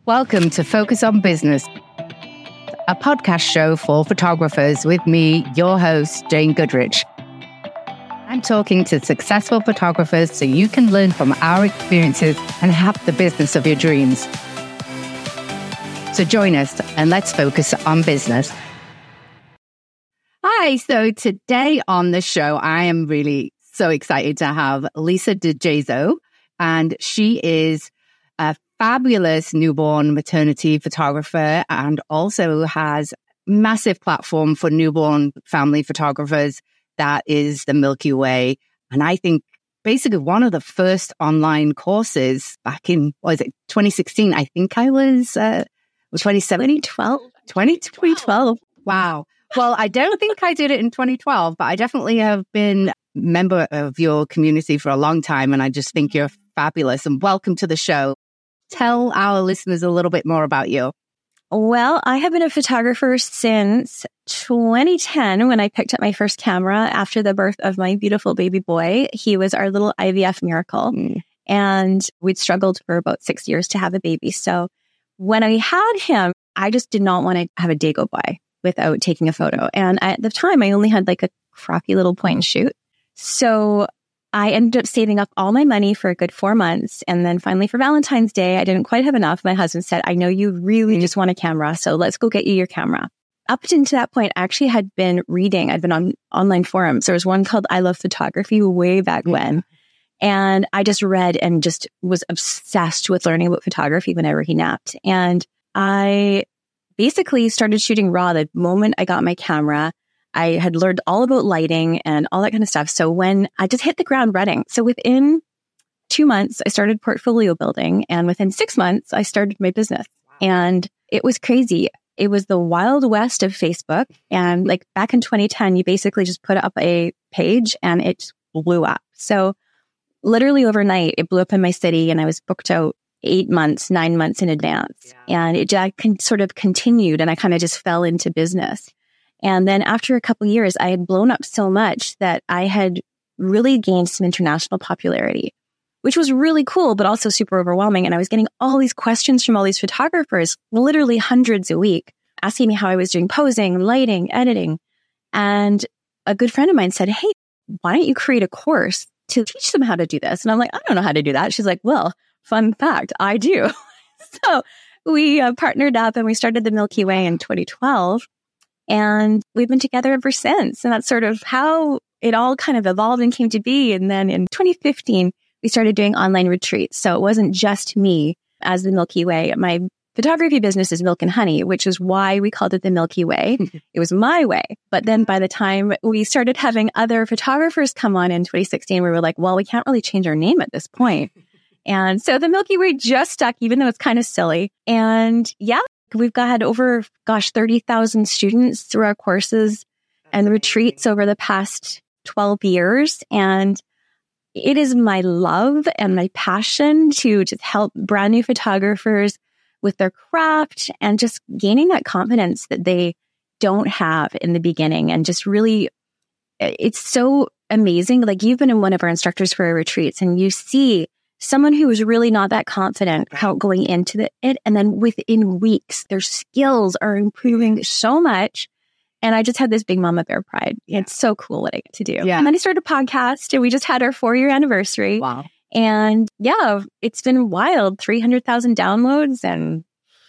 Welcome to Focus on Business, a podcast show for photographers with me, your host, Jane Goodrich. I'm talking to successful photographers so you can learn from our experiences and have the business of your dreams. So join us and let's focus on business. Hi, so today on the show, I am really so excited to have Lisa DiGeso, and she is a fabulous newborn maternity photographer and also has massive platform for newborn family photographers. That is the Milky Way. And I think basically one of the first online courses back in, 2016? I think I was 2012. 2012. Wow. Well, I don't think I did it in 2012, but I definitely have been a member of your community for a long time. And I just think you're fabulous and welcome to the show. Tell our listeners a little bit more about you. Well, I have been a photographer since 2010 when I picked up my first camera after the birth of my beautiful baby boy. He was our little IVF miracle. And we'd struggled for about 6 years to have a baby. So when I had him, I just did not want to have a day go by without taking a photo. And at the time, I only had like a crappy little point and shoot. So I ended up saving up all my money for a good 4 months. And then finally for Valentine's Day, I didn't quite have enough. My husband said, I know you really just want a camera, so let's go get you your camera. Up until that point, I actually had been reading. I'd been on online forums. There was one called I Love Photography way back when. And I just read and just was obsessed with learning about photography whenever he napped. And I basically started shooting raw the moment I got my camera. I had learned all about lighting and all that kind of stuff. So when I just hit the ground running, so within 2 months, I started portfolio building. And within 6 months, I started my business. And it was crazy. It was the wild west of Facebook. And like back in 2010, you basically just put up a page and it blew up. So literally overnight, it blew up in my city and I was booked out 8 months, 9 months in advance. And it sort of continued and I kind of just fell into business. And then after a couple of years, I had blown up so much that I had really gained some international popularity, which was really cool, but also super overwhelming. And I was getting all these questions from all these photographers, literally hundreds a week, asking me how I was doing posing, lighting, editing. And a good friend of mine said, hey, why don't you create a course to teach them how to do this? And I'm like, I don't know how to do that. She's like, well, fun fact, I do. So we partnered up and we started the Milky Way in 2012. And we've been together ever since. And that's sort of how it all kind of evolved and came to be. And then in 2015, we started doing online retreats. So it wasn't just me as the Milky Way. My photography business is Milk and Honey, which is why we called it the Milky Way. It was my way. But then by the time we started having other photographers come on in 2016, we were like, well, we can't really change our name at this point. And so the Milky Way just stuck, even though it's kind of silly. And yeah, we've had over, 30,000 students through our courses and retreats over the past 12 years. And it is my love and my passion to just help brand new photographers with their craft and just gaining that confidence that they don't have in the beginning. And just really, it's so amazing. Like you've been in one of our instructors for our retreats and you see someone who is really not that confident going into it. And then within weeks, their skills are improving so much. And I just had this big mama bear pride. It's so cool what I get to do. Yeah. And then I started a podcast and we just had our 4-year anniversary. Wow. And yeah, it's been wild, 300,000 downloads and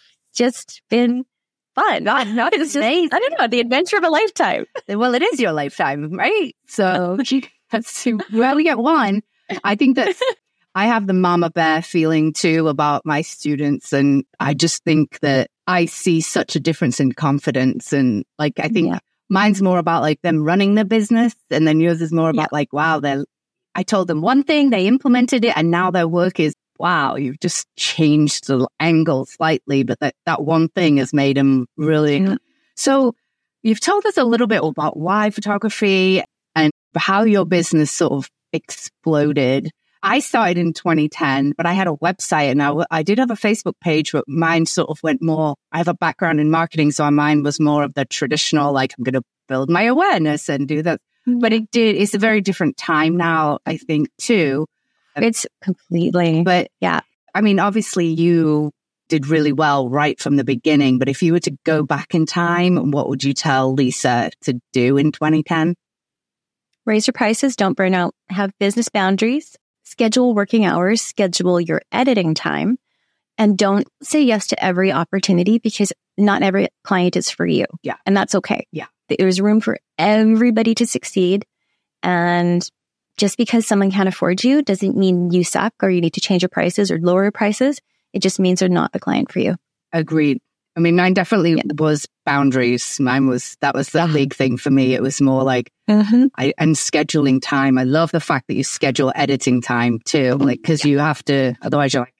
just been fun. It's just, I don't know, the adventure of a lifetime. Well, it is your lifetime, right? So that's well, we get one. I think that's I have the mama bear feeling too about my students. And I just think that I see such a difference in confidence. And like, I think mine's more about like them running the business. And then yours is more about like, wow, I told them one thing, they implemented it. And now their work is, wow, you've just changed the angle slightly. But that one thing has made them really. So you've told us a little bit about why photography and how your business sort of exploded. I started in 2010, but I had a website and I did have a Facebook page, but mine sort of went more, I have a background in marketing, so mine was more of the traditional, like I'm going to build my awareness and do that. But it's a very different time now, I think, too. It's completely, but yeah. I mean, obviously you did really well right from the beginning. But if you were to go back in time, what would you tell Lisa to do in 2010? Raise your prices. Don't burn out. Have business boundaries. Schedule working hours. Schedule your editing time. And don't say yes to every opportunity because not every client is for you. Yeah. And that's okay. Yeah. There's room for everybody to succeed. And just because someone can't afford you doesn't mean you suck or you need to change your prices or lower your prices. It just means they're not the client for you. Agreed. I mean, mine definitely was boundaries. That was the big thing for me. It was more like, and scheduling time. I love the fact that you schedule editing time too, like, cause you have to, otherwise you're like,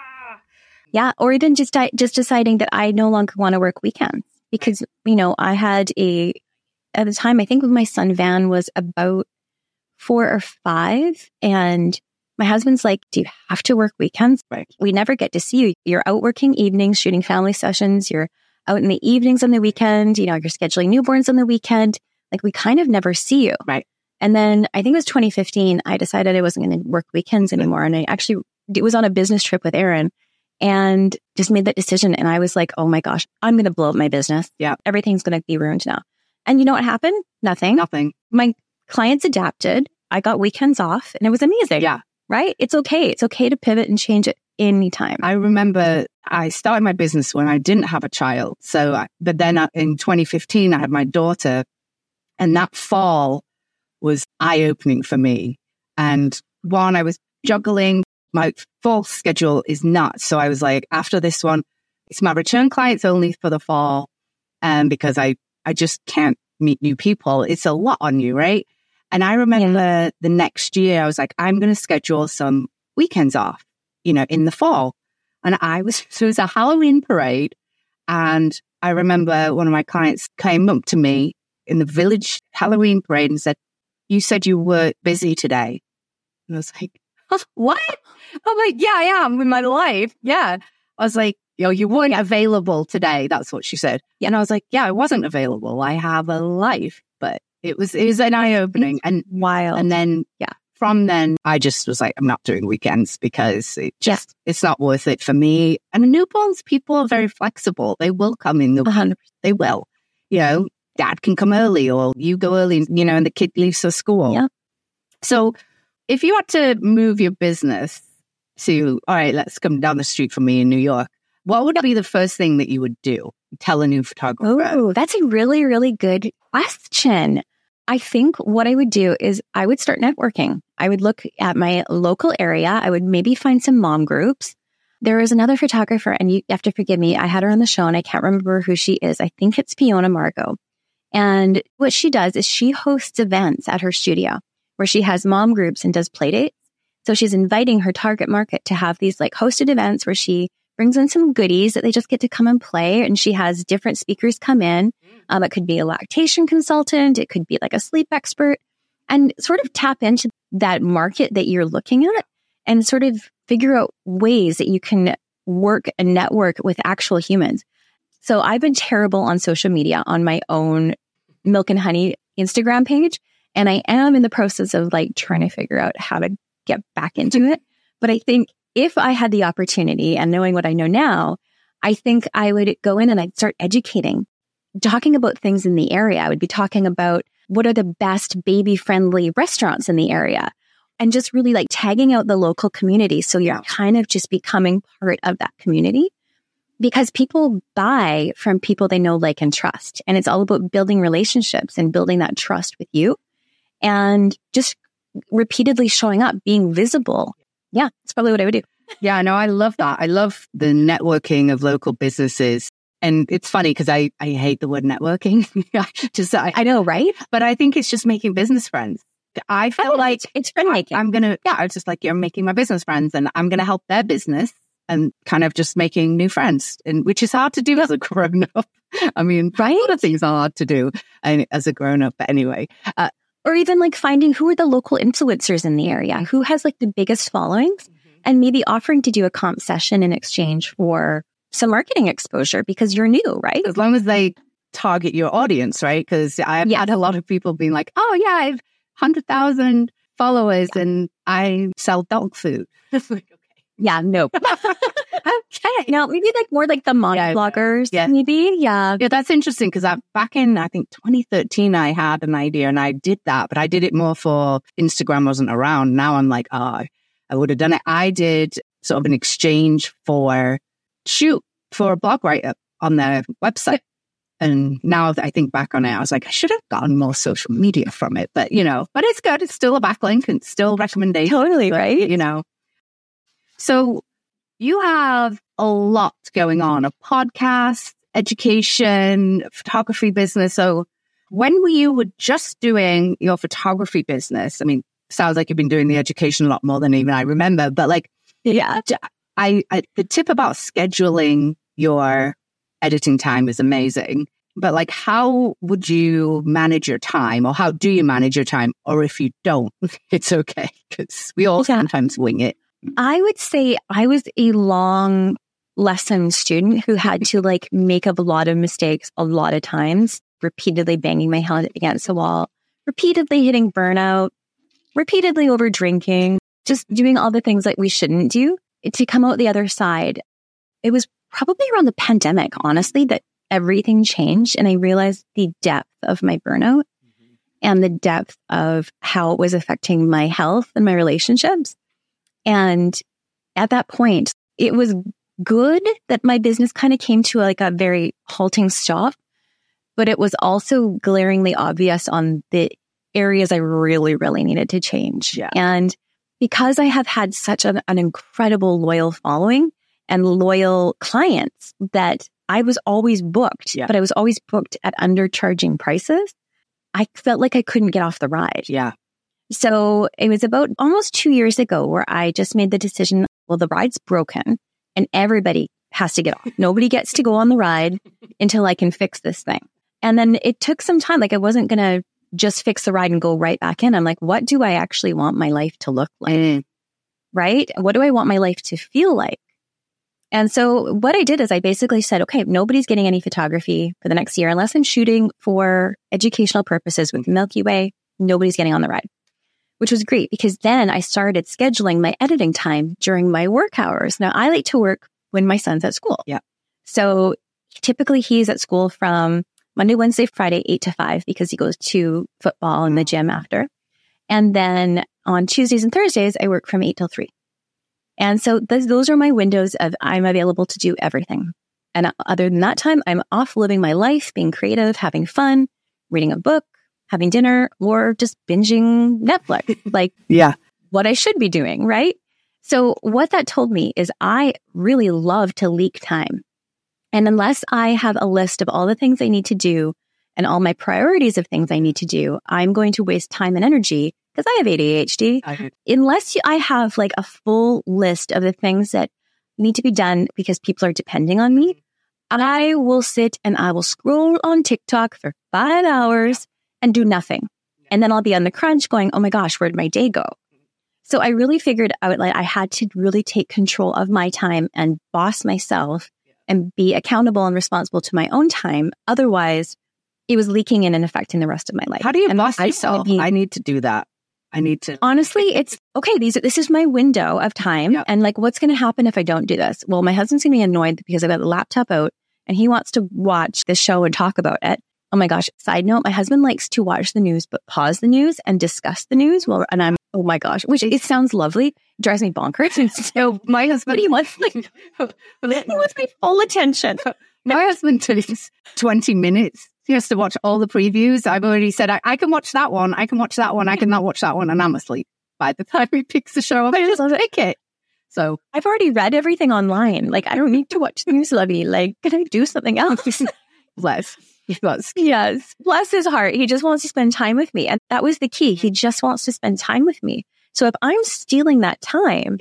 Yeah. Or even just deciding that I no longer want to work weekends because, I had at the time, I think my son Van was about 4 or 5 and my husband's like, do you have to work weekends? Right. We never get to see you. You're out working evenings, shooting family sessions. You're out in the evenings on the weekend. You're scheduling newborns on the weekend. Like we kind of never see you. Right. And then I think it was 2015, I decided I wasn't going to work weekends anymore. And it was on a business trip with Aaron and just made that decision. And I was like, oh my gosh, I'm going to blow up my business. Yeah. Everything's going to be ruined now. And you know what happened? Nothing. My clients adapted. I got weekends off and it was amazing. Yeah. Right? It's okay. It's okay to pivot and change it anytime. I remember I started my business when I didn't have a child. But then in 2015, I had my daughter and that fall was eye-opening for me. And I was juggling. My fall schedule is nuts. So I was like, after this one, it's my return clients only for the fall. Because I just can't meet new people. It's a lot on you, right? And I remember the next year, I was like, I'm going to schedule some weekends off, in the fall. And so it was a Halloween parade. And I remember one of my clients came up to me in the village Halloween parade and said, you said you were busy today. And I was like, what? I'm like, yeah, I am in my life. Yeah. I was like, you weren't available today. That's what she said. And I was like, yeah, I wasn't available. I have a life. But it was an eye-opening and wild. And then, from then I just was like, I'm not doing weekends because it's not worth it for me. And newborns, people are very flexible. They will come in. They will, dad can come early or you go early, and the kid leaves for school. Yeah. So if you had to move your business to, all right, let's come down the street from me in New York, what would be the first thing that you would do? Tell a new photographer. Oh, that's a really, really good question. I think what I would do is I would start networking. I would look at my local area. I would maybe find some mom groups. There is another photographer, and you have to forgive me. I had her on the show and I can't remember who she is. I think it's Fiona Margot. And what she does is she hosts events at her studio where she has mom groups and does play dates. So she's inviting her target market to have these like hosted events where she brings in some goodies that they just get to come and play. And she has different speakers come in. It could be a lactation consultant. It could be like a sleep expert and sort of tap into that market that you're looking at and sort of figure out ways that you can work and network with actual humans. So I've been terrible on social media on my own Milk and Honey Instagram page. And I am in the process of like trying to figure out how to get back into it. But I think if I had the opportunity and knowing what I know now, I think I would go in and I'd start educating, talking about things in the area. I would be talking about what are the best baby-friendly restaurants in the area and just really like tagging out the local community. So you're kind of just becoming part of that community because people buy from people they know, like, and trust. And it's all about building relationships and building that trust with you and just repeatedly showing up, being visible. Yeah, that's probably what I would do. Yeah, no, I love that. I love the networking of local businesses. And it's funny because I hate the word networking. I know, right? But I think it's just making business friends. I feel like it's friend making. I was just like, I'm making my business friends and I'm going to help their business and kind of just making new friends, and which is hard to do as a grown up. I mean, a lot of things are hard to do as a grown up, but anyway. Or even like finding who are the local influencers in the area, who has like the biggest followings, and maybe offering to do a comp session in exchange for some marketing exposure because you're new, right? As long as they target your audience, right? Because I've had a lot of people being like, oh yeah, I have 100,000 followers and I sell dog food. It's like, okay. Yeah, nope. Okay. No, maybe like more like the mom bloggers, maybe. Yeah. Yeah, that's interesting because back in, I think, 2013, I had an idea and I did that, but I did it more for Instagram wasn't around. Now I'm like, I would have done it. I did sort of an exchange for a blog write-up on their website. And now that I think back on it, I was like, I should have gotten more social media from it. But, but it's good. It's still a backlink and still recommendation. Totally, right? So you have a lot going on, a podcast, education, photography business. So when you were just doing your photography business, I mean, sounds like you've been doing the education a lot more than even I remember. But the tip about scheduling your editing time is amazing. But how would you manage your time, or how do you manage your time? Or if you don't, it's okay because we all sometimes wing it. I would say I was a long lesson student who had to make a lot of mistakes a lot of times, repeatedly banging my head against the wall, repeatedly hitting burnout, repeatedly over drinking, just doing all the things that we shouldn't do to come out the other side. It was probably around the pandemic, honestly, that everything changed. And I realized the depth of my burnout and the depth of how it was affecting my health and my relationships. And at that point, it was good that my business kind of came to a very halting stop, but it was also glaringly obvious on the areas I really, really needed to change. Yeah. And because I have had such an incredible loyal following and loyal clients that I was always booked, but I was always booked at undercharging prices, I felt like I couldn't get off the ride. Yeah. So it was about almost 2 years ago where I just made the decision, well, the ride's broken and everybody has to get off. Nobody gets to go on the ride until I can fix this thing. And then it took some time. I wasn't going to just fix the ride and go right back in. I'm like, what do I actually want my life to look like? Right? What do I want my life to feel like? And so what I did is I basically said, okay, nobody's getting any photography for the next year unless I'm shooting for educational purposes with Milky Way. Nobody's getting on the ride, which was great because then I started scheduling my editing time during my work hours. Now, I like to work when my son's at school. Yeah. So typically he's at school from Monday, Wednesday, Friday, 8 to 5 because he goes to football in the gym after. And then on Tuesdays and Thursdays, I work from 8 till 3. And so those are my windows of I'm available to do everything. And other than that time, I'm off living my life, being creative, having fun, reading a book, having dinner, or just binging Netflix, what I should be doing, right? So what that told me is I really love to leak time. And unless I have a list of all the things I need to do and all my priorities of things I need to do, I'm going to waste time and energy because I have ADHD. Unless I have a full list of the things that need to be done because people are depending on me, I will sit and I will scroll on TikTok for 5 hours and do nothing. And then I'll be on the crunch going, oh my gosh, where'd my day go? So I really figured out I had to really take control of my time and boss myself and be accountable and responsible to my own time. Otherwise, it was leaking in and affecting the rest of my life. How do you boss yourself? I need to do that. I need to. Honestly, it's okay. This is my window of time. Yep. And what's going to happen if I don't do this? Well, my husband's going to be annoyed because I've got the laptop out and he wants to watch this show and talk about it. Oh my gosh. Side note, my husband likes to watch the news, but pause the news and discuss the news. Well, and I'm, oh my gosh, which it sounds lovely. It drives me bonkers. And so my husband, he wants he wants my full attention. My husband takes 20 minutes. He has to watch all the previews. I've already said, I can watch that one. I can watch that one. I cannot watch that one. And I'm asleep by the time he picks the show up. I just pick it. So I've already read everything online. I don't need to watch the news, Lovey. Can I do something else? Bless. Yes. Bless his heart. He just wants to spend time with me. And that was the key. He just wants to spend time with me. So if I'm stealing that time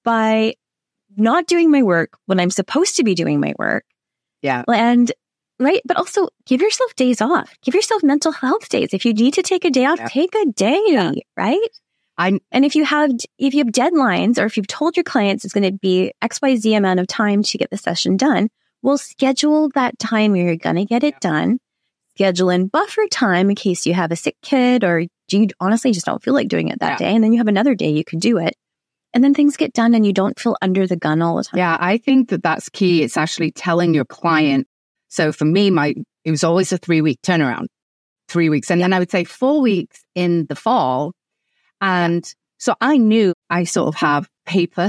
by not doing my work when I'm supposed to be doing my work. Yeah. And right. But also give yourself days off. Give yourself mental health days. If you need to take a day off, take a day, right? And if you have deadlines or if you've told your clients it's going to be XYZ amount of time to get the session done, we'll schedule that time where you're going to get it done. Schedule in buffer time in case you have a sick kid or you honestly just don't feel like doing it that day. And then you have another day you can do it. And then things get done and you don't feel under the gun all the time. Yeah, I think that that's key. It's actually telling your client. So for me, it was always a 3-week turnaround, 3 weeks. And then I would say 4 weeks in the fall. And so I knew I sort of have paper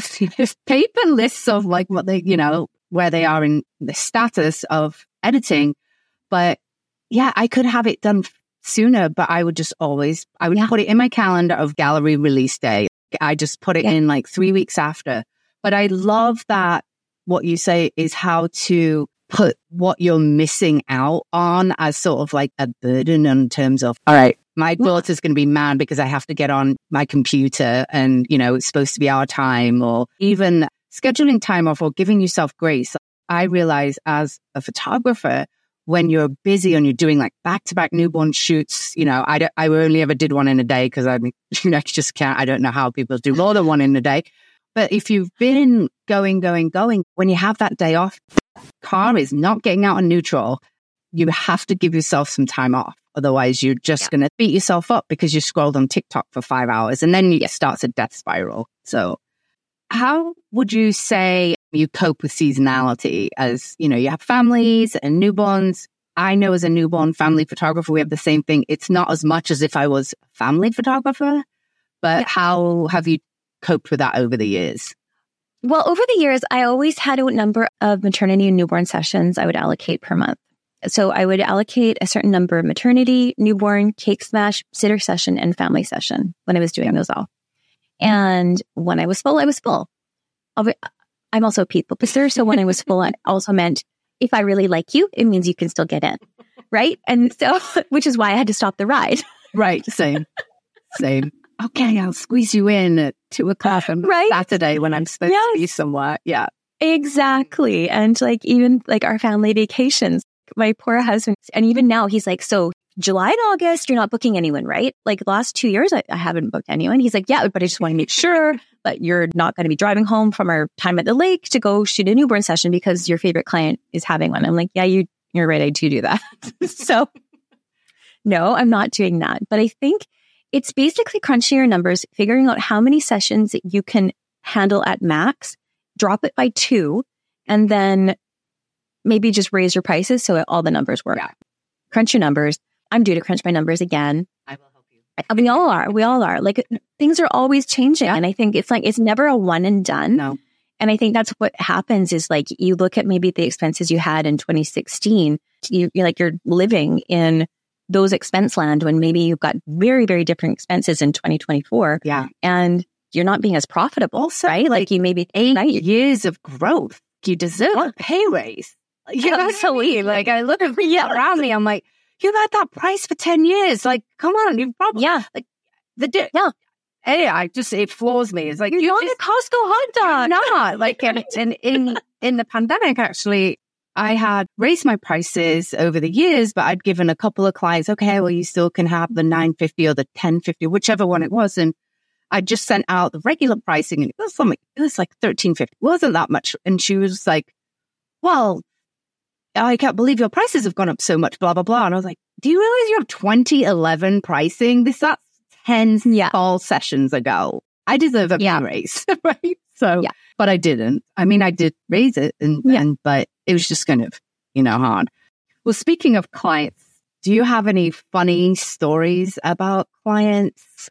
lists of like what they, where they are in the status of editing. But yeah, I could have it done sooner, but I would put it in my calendar of gallery release day. I just put it in like 3 weeks after. But I love that what you say is how to put what you're missing out on as sort of like a burden in terms of, all right, my daughter's going to be mad because I have to get on my computer and, it's supposed to be our time, or even scheduling time off or giving yourself grace. I realize as a photographer, when you're busy and you're doing like back-to-back newborn shoots, I only ever did one in a day because I just can't. I don't know how people do more than one in a day. But if you've been going, when you have that day off, car is not getting out on neutral. You have to give yourself some time off. Otherwise, you're just going to beat yourself up because you scrolled on TikTok for 5 hours and then it starts a death spiral. So how would you say you cope with seasonality as, you have families and newborns? I know as a newborn family photographer, we have the same thing. It's not as much as if I was a family photographer, but how have you coped with that over the years? Well, over the years, I always had a number of maternity and newborn sessions I would allocate per month. So I would allocate a certain number of maternity, newborn, cake smash, sitter session, and family session when I was doing those all. And when I was full, I was full. I'm also a people pleaser. So when I was full, it also meant if I really like you, it means you can still get in. Right. And so, which is why I had to stop the ride. Right. Same. Okay, I'll squeeze you in at 2:00 on Saturday when I'm supposed to be somewhere. Yeah. Exactly. And like even like our family vacations, my poor husband, and even now he's like, so July and August, you're not booking anyone, right? Like the last 2 years, I haven't booked anyone. He's like, yeah, but I just want to make sure that you're not going to be driving home from our time at the lake to go shoot a newborn session because your favorite client is having one. I'm like, yeah, you're right. I do that. So no, I'm not doing that. But I think it's basically crunching your numbers, figuring out how many sessions you can handle at max, drop it by 2, and then maybe just raise your prices so all the numbers work. Yeah. Crunch your numbers. I'm due to crunch my numbers again. I will help you. We all are. Like things are always changing. Yeah. And I think it's never a one and done. No. And I think that's what happens is like you look at maybe the expenses you had in 2016, you're living in those expense land when maybe you've got very, very different expenses in 2024. Yeah. And you're not being as profitable, also, right? Like you maybe 8 years of growth. You deserve a pay raise. Absolutely. Like I look around me, I'm like, you've had that price for 10 years. Like, come on, you've probably, like it floors me. It's like, you're not a Costco hot dog. Not like, and in the pandemic, actually, I had raised my prices over the years, but I'd given a couple of clients, okay, well, you still can have the $9.50 or the $10.50, whichever one it was. And I just sent out the regular pricing and it was like $13.50. It wasn't that much. And she was like, well, I can't believe your prices have gone up so much, blah, blah, blah. And I was like, do you realize you have 2011 pricing? That's 10 fall sessions ago. I deserve a pay raise, right? So, but I didn't. I mean, I did raise it, but it was just kind of, hard. Well, speaking of clients, do you have any funny stories about clients?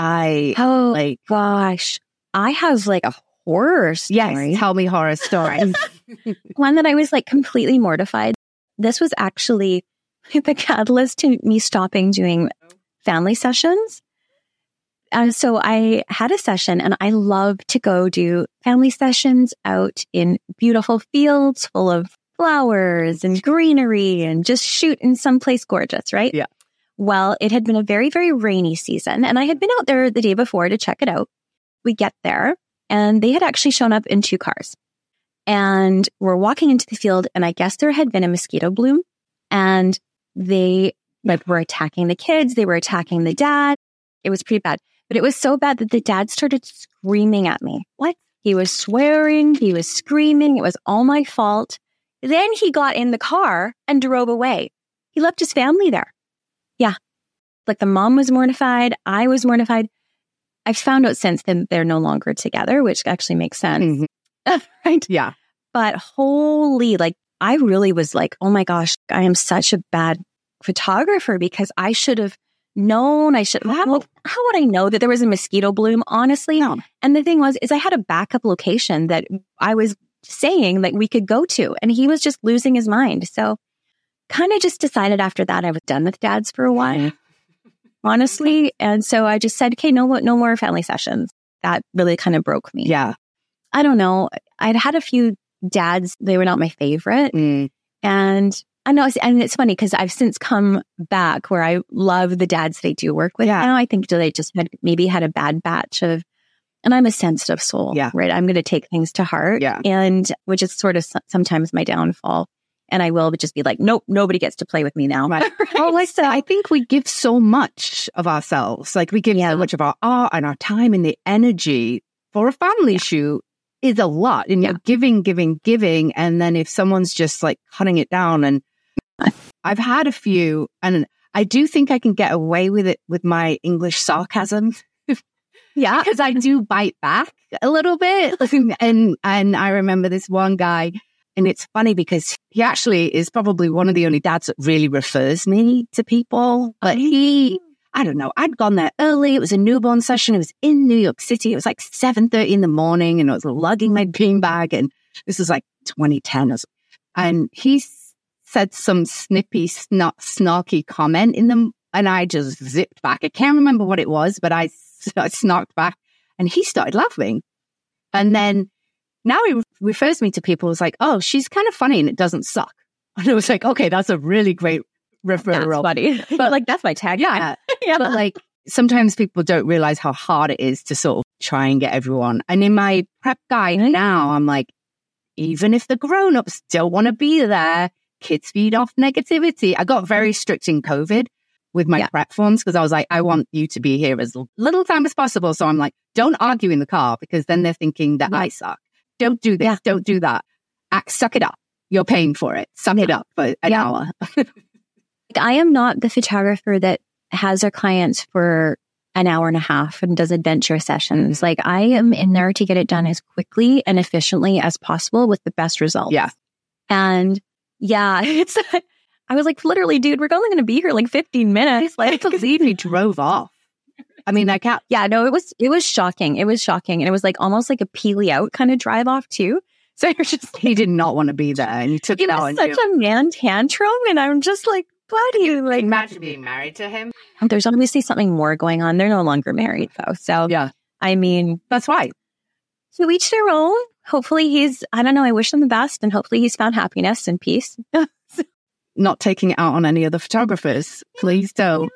Gosh, I have like a horror story. Yes, tell me horror stories. One that I was like completely mortified. This was actually the catalyst to me stopping doing family sessions. And so I had a session and I love to go do family sessions out in beautiful fields full of flowers and greenery and just shoot in someplace gorgeous, right? Yeah. Well, it had been a very, very rainy season and I had been out there the day before to check it out. We get there and they had actually shown up in 2 cars and we're walking into the field and I guess there had been a mosquito bloom and they were attacking the kids. They were attacking the dad. It was pretty bad. But it was so bad that the dad started screaming at me. What? He was swearing. He was screaming. It was all my fault. Then he got in the car and drove away. He left his family there. Yeah. Like the mom was mortified. I was mortified. I've found out since then they're no longer together, which actually makes sense. Right? Yeah. But holy, like, I really was like, oh my gosh, I am such a bad photographer because I should have known. How would I know that there was a mosquito bloom? Honestly. No. And the thing is I had a backup location that I was saying that we could go to, and he was just losing his mind. So kind of just decided after that I was done with dads for a while, honestly. And so I just said, okay, no more family sessions. That really kind of broke me. Yeah. I don't know. I'd had a few dads. They were not my favorite. And I know, and it's funny because I've since come back where I love the dads that I do work with now. I think they just had a bad batch of, and I'm a sensitive soul, right? I'm going to take things to heart, and which is sort of sometimes my downfall. And I will just be like, nope, nobody gets to play with me now. Right. Well, like I think we give so much of ourselves. Like we give so much of our art and our time and the energy for a family shoot is a lot. And you're giving. And then if someone's just like cutting it down, and I've had a few, and I do think I can get away with it with my English sarcasm. Because I do bite back a little bit. And I remember this one guy, and it's funny because he actually is probably one of the only dads that really refers me to people. But I don't know, I'd gone there early. It was a newborn session. It was in New York City. It was like 7:30 in the morning, and I was lugging my beanbag, and this was like 2010 or so. And he said some snippy, snarky comment in them, and I just zipped back. I can't remember what it was, but I snarked back, and he started laughing. And then now he refers me to people as like, oh, she's kind of funny and it doesn't suck. And I was like, okay, that's a really great referral. That's funny. But like, that's my tag. Yeah. But like, sometimes people don't realize how hard it is to sort of try and get everyone. And in my prep guide now, I'm like, even if the grown-ups don't want to be there, kids feed off negativity. I got very strict in COVID with my prep forms because I was like, I want you to be here as little time as possible. So I'm like, don't argue in the car because then they're thinking that I suck. Don't do this. Don't do that. Suck it up. You're paying for it. Suck it up for an hour. I am not the photographer that has their clients for an hour and a half and does adventure sessions. Like I am in there to get it done as quickly and efficiently as possible with the best results. Yeah. And it's, I was like, literally, dude, we're only going to be here like 15 minutes. Like, I believe he drove off. I mean, I can't. Yeah, no, it was shocking. It was shocking. And it was like almost like a peely out kind of drive off too. So you're just, he did not want to be there. And you took it out. It was such a man tantrum. And I'm just like, buddy, like, imagine being married to him. There's obviously something more going on. They're no longer married though. So I mean, that's why. To each their own. Hopefully I don't know, I wish him the best and hopefully he's found happiness and peace. Not taking it out on any other photographers. Please don't.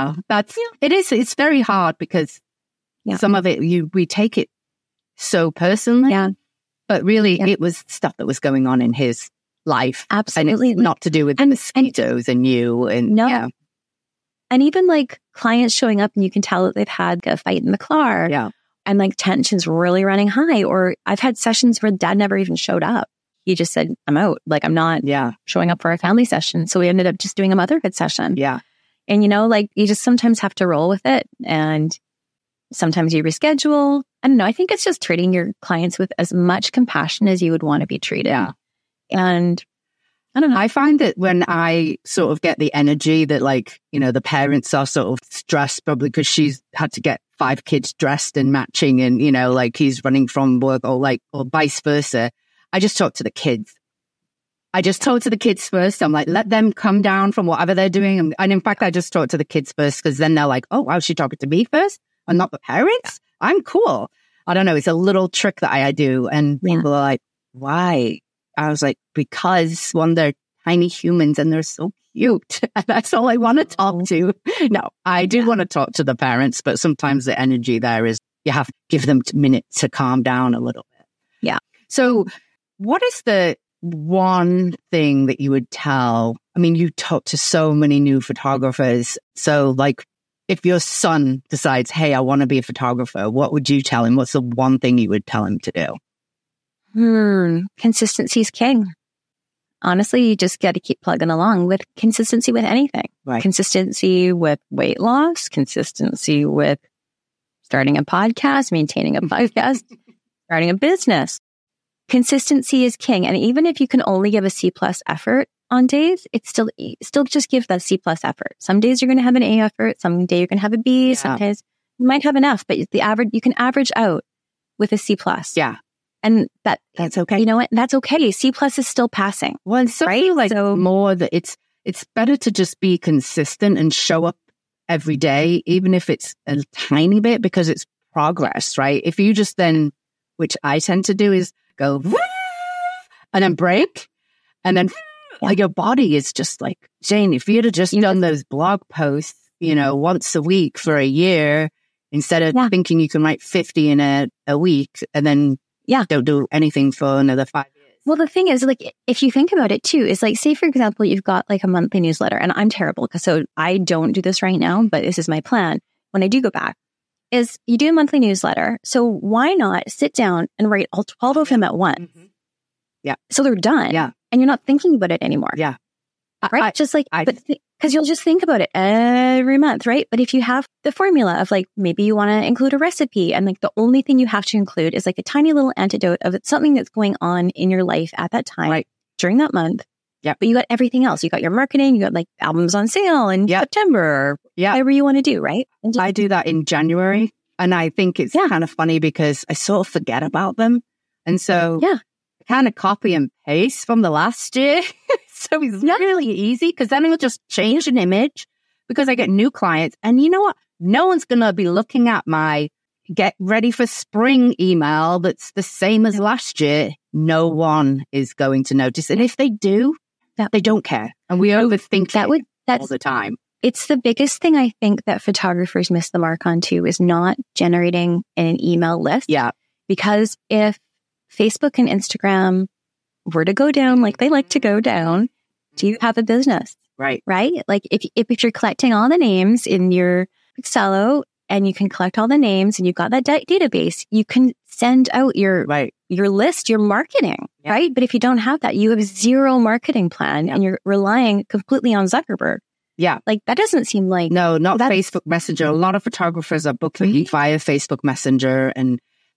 It's very hard because some of it, we take it so personally. Yeah. But really it was stuff that was going on in his life. Absolutely. And it's not to do with the mosquitoes and you and And even like clients showing up and you can tell that they've had a fight in the car. Yeah. And like tension's really running high. Or I've had sessions where dad never even showed up. He just said, I'm out. Like I'm not showing up for a family session. So we ended up just doing a motherhood session. Yeah. And like you just sometimes have to roll with it. And sometimes you reschedule. I don't know. I think it's just treating your clients with as much compassion as you would want to be treated. Yeah. And I don't know. I find that when I sort of get the energy that like, the parents are sort of stressed probably because she's had to get 5 kids dressed and matching and, like he's running from work or vice versa. I just talk to the kids. I just talk to the kids first. I'm like, let them come down from whatever they're doing. And in fact, I just talk to the kids first because then they're like, oh, wow, she's talking to me first and not the parents? I'm cool. I don't know. It's a little trick that I do. And people are like, why? I was like, because one, they're tiny humans and they're so cute. That's all I want to talk to. No, I do want to talk to the parents, but sometimes the energy there is you have to give them a minute to calm down a little bit. Yeah. So what is the one thing that you would tell? I mean, you talk to so many new photographers. So like if your son decides, hey, I want to be a photographer, what would you tell him? What's the one thing you would tell him to do? Consistency is king. Honestly, you just got to keep plugging along with consistency with anything. Right. Consistency with weight loss, consistency with starting a podcast, maintaining a podcast, starting a business. Consistency is king. And even if you can only give a C+ effort on days, it's still just give that C+ effort. Some days you're going to have an A effort. Some day you're going to have a B. Yeah. Sometimes you might have an F, but the average, you can average out with a C+. Yeah. And that's okay. You know what? That's okay. C+ is still passing. Well, it's right? More that it's better to just be consistent and show up every day, even if it's a tiny bit, because it's progress, right? If you just then, which I tend to do, is go and then break, and then like your body is just like, Jane, if you'd have just done those blog posts, once a week for a year, instead of thinking you can write 50 in a week and then don't do anything for another 5 years. Well, the thing is, like, if you think about it too, is like, say, for example, you've got like a monthly newsletter, and I'm terrible so I don't do this right now, but this is my plan when I do go back, is you do a monthly newsletter. So why not sit down and write all 12 of them at once? Mm-hmm. Yeah. So they're done. Yeah. And you're not thinking about it anymore. Yeah. Right? Because you'll just think about it every month, right? But if you have the formula of like, maybe you want to include a recipe, and like the only thing you have to include is like a tiny little antidote of something that's going on in your life at that time during that month. Yeah. But you got everything else. You got your marketing, you got like albums on sale in September, or whatever you want to do, right? And I do that in January. And I think it's kind of funny because I sort of forget about them. And so I kind of copy and paste from the last year. So it's really easy, because then I'll just change an image because I get new clients. And you know what? No one's going to be looking at my get ready for spring email that's the same as last year. No one is going to notice. And if they do, they don't care. And we overthink that all the time. It's the biggest thing I think that photographers miss the mark on too, is not generating an email list. Yeah. Because if Facebook and Instagram were to go down like they like to go down, do you have a business? Right. Right? Like if you're collecting all the names in your Excel, and you can collect all the names and you've got that database, you can send out your list, your marketing, right? But if you don't have that, you have zero marketing plan and you're relying completely on Zuckerberg. Yeah. Like that doesn't seem like... No, not Facebook Messenger. A lot of photographers are booking via Facebook Messenger. And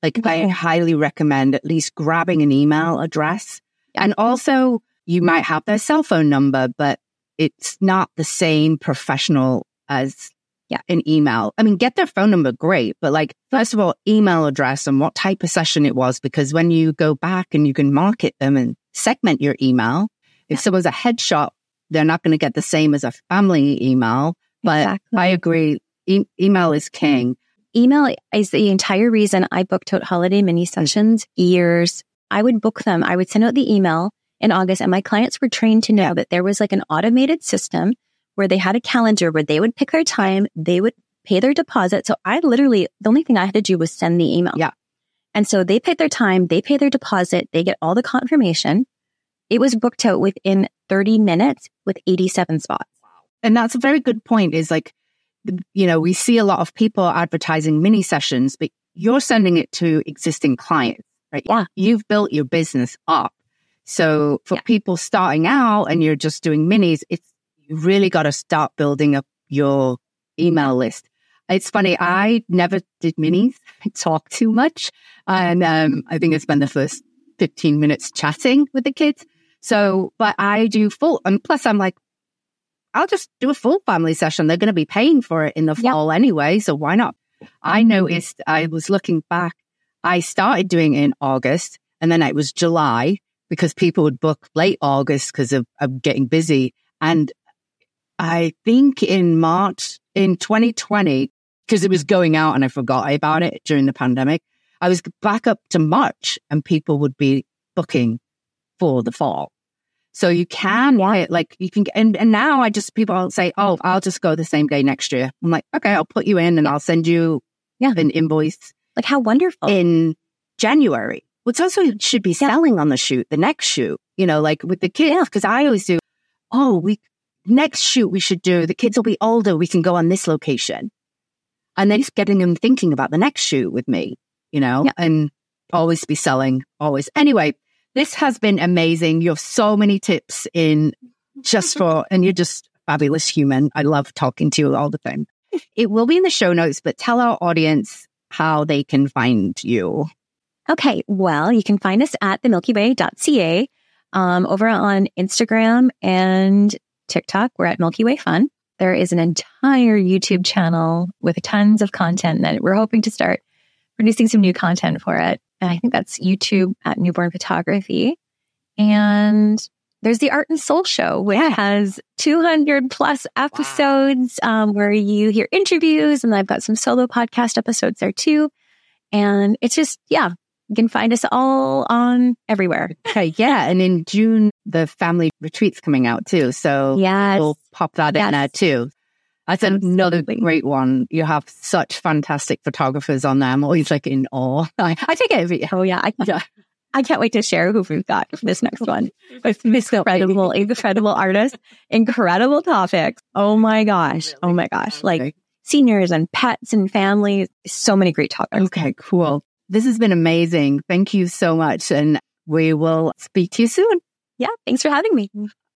I highly recommend at least grabbing an email address. And also you might have their cell phone number, but it's not the same professional as an email. I mean, get their phone number, great. But first of all, email address and what type of session it was, because when you go back and you can market them and segment your email, if someone's a headshot, they're not going to get the same as a family email. But I agree. Email is king. Email is the entire reason I booked out holiday mini sessions years. I would book them. I would send out the email in August, and my clients were trained to know that there was like an automated system where they had a calendar where they would pick their time, they would pay their deposit. So the only thing I had to do was send the email. Yeah. And so they paid their time, they pay their deposit, they get all the confirmation. It was booked out within 30 minutes with 87 spots. And that's a very good point, is we see a lot of people advertising mini sessions, but you're sending it to existing clients, right? Yeah. You've built your business up. So for people starting out and you're just doing minis, you really got to start building up your email list. It's funny. I never did minis. I talk too much. And I think I spend the first 15 minutes chatting with the kids. So, but I do full. And plus I'm like, I'll just do a full family session. They're going to be paying for it in the fall anyway. So why not? I noticed, I was looking back, I started doing it in August, and then it was July because people would book late August because of getting busy. And I think in March in 2020, because it was going out and I forgot about it during the pandemic, I was back up to March and people would be booking for the fall. So you can, you can, and now people say, oh, I'll just go the same day next year. I'm like, okay, I'll put you in and I'll send you an invoice. Like how wonderful. In January. Which also should be selling on the shoot, the next shoot, with the kids. Because I always do, next shoot we should do, the kids will be older, we can go on this location. And then just getting them thinking about the next shoot with me, and always be selling, always. Anyway, this has been amazing. You have so many tips and you're just a fabulous human. I love talking to you all the time. It will be in the show notes, but tell our audience how they can find you. Okay. Well, you can find us at themilkyway.ca, over on Instagram and TikTok. We're at Milky Way Fun. There is an entire YouTube channel with tons of content that we're hoping to start producing some new content for it. And I think that's YouTube at Newborn Photography. And there's the Art and Soul Show, which has 200 plus episodes where you hear interviews, and I've got some solo podcast episodes there too. And it's just, you can find us all on everywhere. Okay, yeah. And in June, the family retreat's coming out too. So we'll pop that in there too. That's another great one. You have such fantastic photographers on there. I'm always like in awe. I take it every year. Oh yeah. I can't wait to share who we've got for this next one. With this incredible artist, incredible topics. Oh my gosh. Like seniors and pets and families. So many great topics. Okay, cool. This has been amazing. Thank you so much. And we will speak to you soon. Yeah. Thanks for having me.